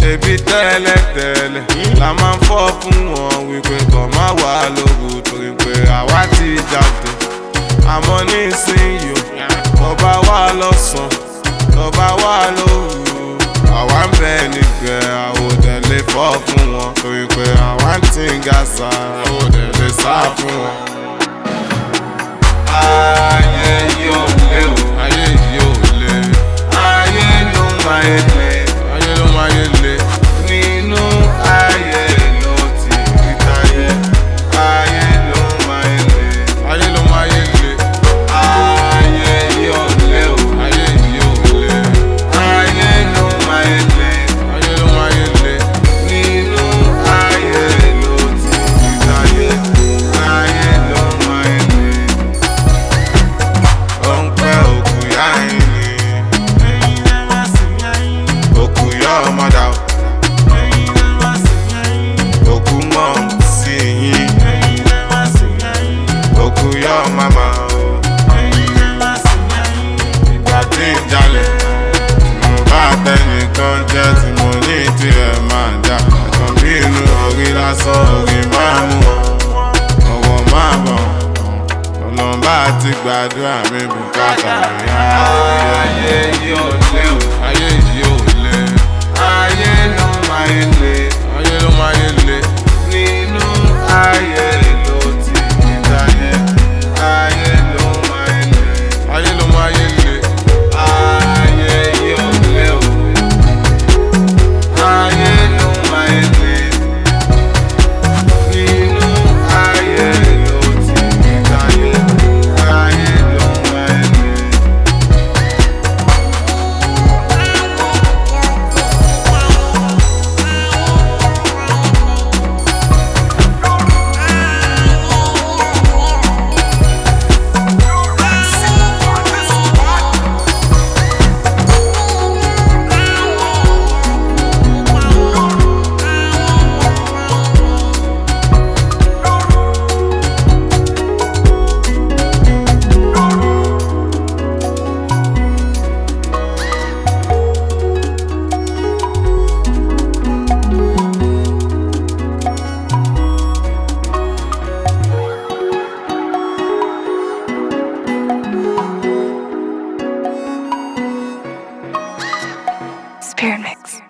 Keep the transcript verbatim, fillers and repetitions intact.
ṣebí tẹ́lẹ̀tẹ́lẹ̀ la máa ń fọ́ fún wọn wípé kàn má wà lóru torí pé àwa ti jáde. Àmọ́ nísìnyí tó bá wà lọ́sàn tó bá wà lóru àwa ń bẹ nígbẹ́ àwòdẹ̀ lè fọ́ fún wọn torí pé àwa ń tí ń ga sa àwòdẹ̀ lè sá fún wọn. Ayé yìí ò lé o, ayé yìí ò lé, ayé ló máa ń lé, ayé ló máa ń lé. Nínú ayé ló ti rí táyé, ayé ló máa ń lé, ayé ló máa ń lé. Ayé yìí ò lé o, ayé yìí ò lé, ayé ló máa ń lé, ayé ló máa ń lé. Nínú ayé ló ti rí táyé, ayé ló máa ń lé. Ó ń pẹ́ òkú yá ẹ̀yìn òkú yá ọmọdà òkú mọ̀ sí yín òkú yá màmá ìgbà tí ń jalè mo bá tẹnìkan jẹ́ tí mo ní tirẹ̀ máa jà àkàn bí inú orí lásán orí máa mú ọwọ́ máa bọ̀ ọlọ́mbà ti gbàdúrà mi bùkátà mi. Ayé yìí ò lé o, ayé yìí ò lé, ayé ló máa ń lé, ayé ló máa ń lé. Nínú ayé ló ti rí táyé, ayé ló máa ń lé, ayé ló máa ń lé. Ayé yìí ò lé o, ayé ló máa ń lé. Nínú ayé ló ti rí táyé, ayé ló máa ń lé. Spirit Mix.